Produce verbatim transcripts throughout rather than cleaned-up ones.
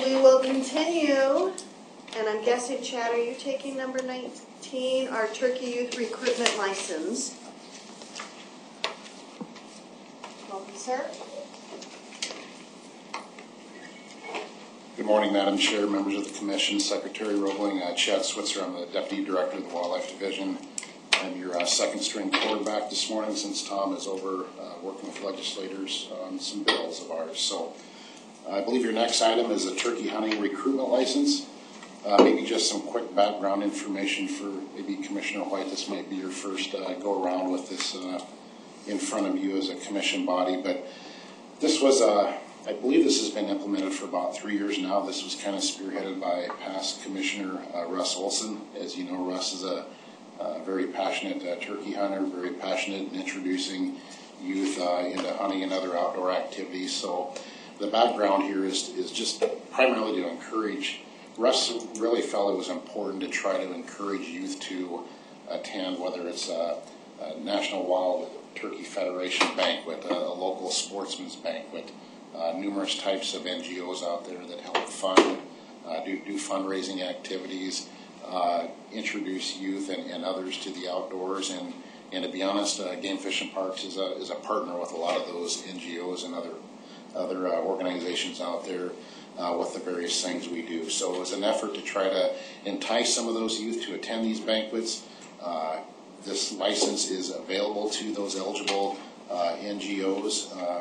we will continue, and I'm guessing, Chad, are you taking number nineteen, our Turkey Youth Recruitment License? Welcome, sir. Good morning, Madam Chair, members of the Commission, Secretary Roebling, uh, Chad Switzer. I'm the Deputy Director of the Wildlife Division. I'm your uh, second string quarterback this morning since Tom is over uh, working with legislators on some bills of ours. So uh, I believe your next item is a turkey hunting recruitment license. Uh, maybe just some quick background information for maybe Commissioner White. This might be your first uh, go around with this uh, in front of you as a commission body, but this was a uh, I believe this has been implemented for about three years now. This was kind of spearheaded by past Commissioner uh, Russ Olson. As you know, Russ is a uh, very passionate uh, turkey hunter, very passionate in introducing youth uh, into hunting and other outdoor activities. So the background here is, is just primarily to encourage. Russ really felt it was important to try to encourage youth to attend, whether it's a, a National Wild Turkey Federation banquet, a, a local sportsman's banquet, Uh, numerous types of N G Os out there that help fund, uh, do, do fundraising activities, uh, introduce youth and, and others to the outdoors. And, and to be honest, uh, Game Fish and Parks is a, is a partner with a lot of those N G Os and other, other uh, organizations out there uh, with the various things we do. So it was an effort to try to entice some of those youth to attend these banquets. Uh, this license is available to those eligible uh, N G Os. Uh,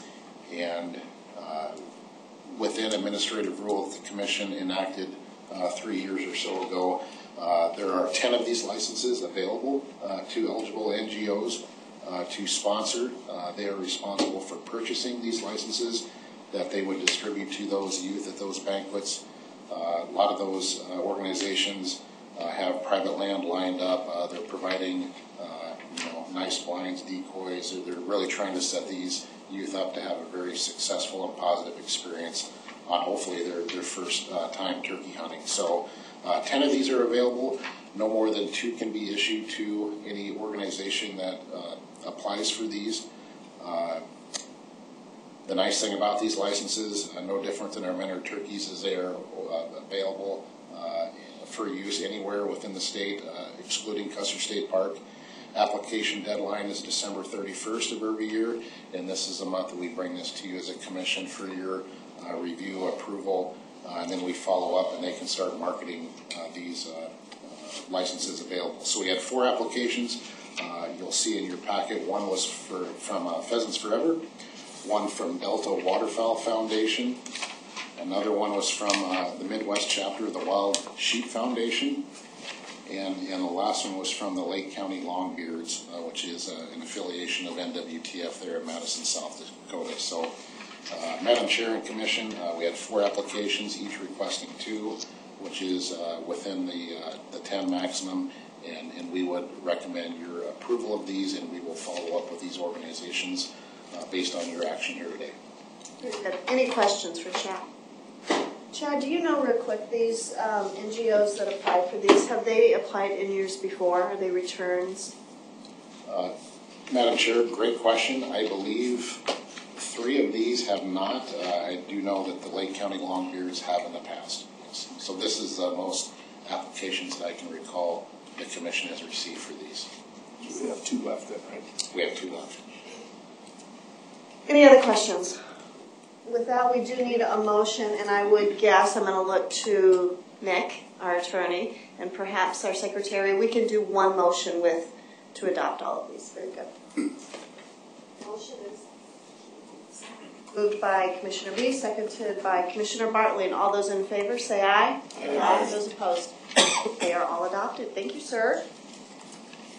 And uh, within administrative rule that the Commission enacted uh, three years or so ago, uh, there are ten of these licenses available uh, to eligible N G Os uh, to sponsor. Uh, they are responsible for purchasing these licenses that they would distribute to those youth at those banquets. Uh, a lot of those uh, organizations uh, have private land lined up. Uh, they're providing uh, you know, nice blinds, decoys. They're, they're really trying to set these youth up to have a very successful and positive experience on hopefully their, their first uh, time turkey hunting. So uh, ten of these are available. No more than two can be issued to any organization that uh, applies for these. Uh, the nice thing about these licenses, uh, no different than our Menor turkeys, is they are uh, available uh, for use anywhere within the state, uh, excluding Custer State Park. Application deadline is December thirty-first of every year, and this is the month that we bring this to you as a commission for your uh, review, approval, uh, and then we follow up and they can start marketing uh, these uh, uh, licenses available. So we had four applications. Uh, you'll see in your packet, one was for, from uh, Pheasants Forever, one from Delta Waterfowl Foundation, another one was from uh, the Midwest chapter of the Wild Sheep Foundation, And, and the last one was from the Lake County Longbeards, uh, which is uh, an affiliation of N W T F there in Madison, South Dakota. So, uh, Madam Chair and Commission, uh, we had four applications, each requesting two, which is uh, within the uh, the ten maximum, and, and we would recommend your approval of these, and we will follow up with these organizations uh, based on your action here today. Any questions for Chad? Chad, do you know real quick, these um, N G Os that applied for these, have they applied in years before? Are they returns? Uh, Madam Chair, great question. I believe three of these have not. Uh, I do know that the Lake County Longbeards have in the past. So this is the most applications that I can recall the Commission has received for these. We have two left then, right? We have two left. Any other questions? With that, we do need a motion, and I would guess I'm going to look to Nick, our attorney, and perhaps our secretary. We can do one motion with to adopt all of these. Very good. Motion is moved by Commissioner Reese, seconded by Commissioner Bartley, and all those in favor say aye. Aye. Aye. Those opposed, they are all adopted. Thank you, sir.